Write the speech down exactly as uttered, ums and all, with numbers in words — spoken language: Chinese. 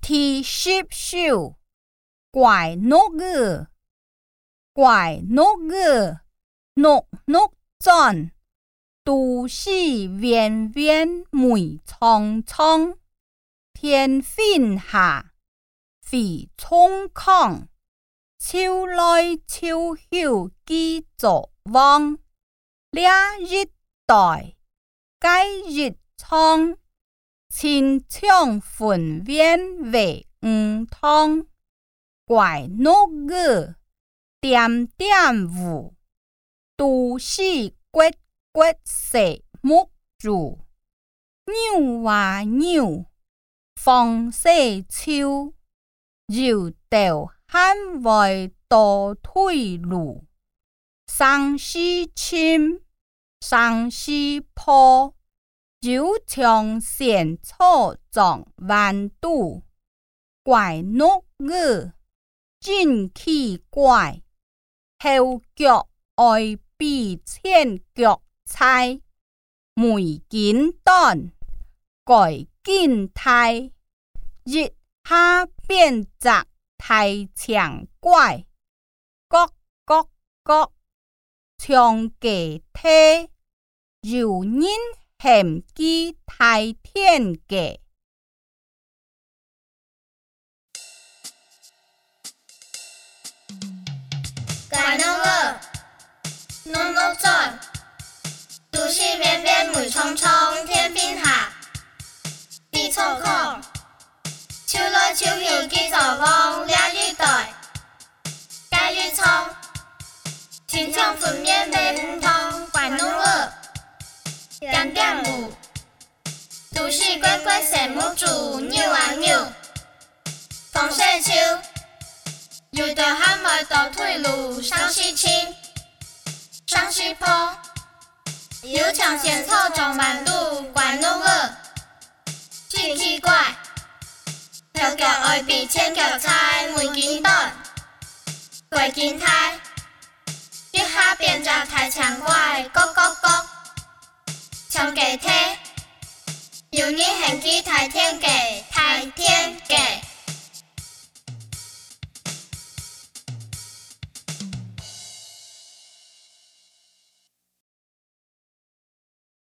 第十首怪鹿儿，怪鹿儿，鹿鹿转，都市弯弯梅苍苍，天昏下，飞冲空，秋来秋后记作望，俩日代，该日苍。亲像粉圆为五汤，怪鹿儿点点舞，都市骨骨石木柱，扭啊扭，风势秋，柔道喊外倒退路，上西深，上西坡。就像仙草撞弯肚，怪鹿儿真奇怪，后脚爱比前脚菜，梅紧短，改紧太，日下变窄太强怪，各各各，唱给听，有人。嫌机太天嘅， 怪鹿儿，鹿鹿转，都市边边梅苍苍，天边下，地粗空，秋来秋去记作望，俩日代，该日苍，天上粉面面唔通，怪鹿儿。点点舞，都市乖乖石木柱，扭啊扭，风势秋，有的喊外倒退路，上西青，上西坡，有抢仙草撞弯路，怪鹿儿，真奇怪，后脚爱比前脚菜，梅紧短，鬼紧太，日下变窄太强怪，各各各。唱给听，有你很记太天给太天。